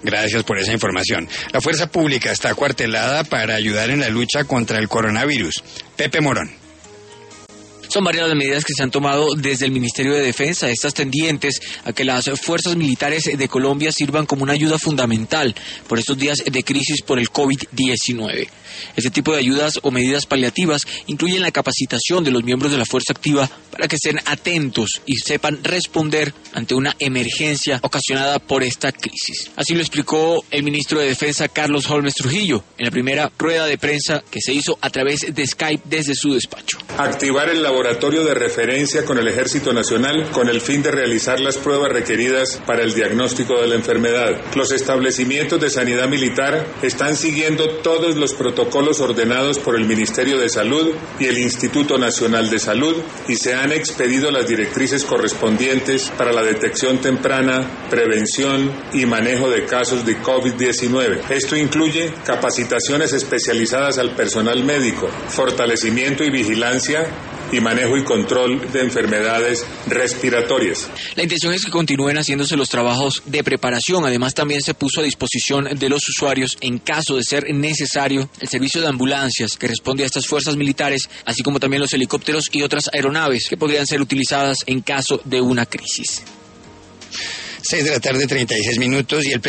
Gracias por esa información. La fuerza pública está acuartelada para ayudar en la lucha contra el coronavirus. Pepe Morón. Son varias las medidas que se han tomado desde el Ministerio de Defensa, estas tendientes a que las fuerzas militares de Colombia sirvan como una ayuda fundamental por estos días de crisis por el COVID-19. Este tipo de ayudas o medidas paliativas incluyen la capacitación de los miembros de la fuerza activa para que estén atentos y sepan responder ante una emergencia ocasionada por esta crisis. Así lo explicó el ministro de Defensa, Carlos Holmes Trujillo, en la primera rueda de prensa que se hizo a través de Skype desde su despacho. Activar el laboratorio de referencia con el Ejército Nacional con el fin de realizar las pruebas requeridas para el diagnóstico de la enfermedad. Los establecimientos de sanidad militar están siguiendo todos los protocolos ordenados por el Ministerio de Salud y el Instituto Nacional de Salud y se han expedido las directrices correspondientes para la detección temprana, prevención y manejo de casos de COVID-19. Esto incluye capacitaciones especializadas al personal médico, fortalecimiento y vigilancia y manejo y control de enfermedades respiratorias. La intención es que continúen haciéndose los trabajos de preparación. Además, también se puso a disposición de los usuarios, en caso de ser necesario, el servicio de ambulancias que responde a estas fuerzas militares, así como también los helicópteros y otras aeronaves que podrían ser utilizadas en caso de una crisis. 6:36 p.m. y el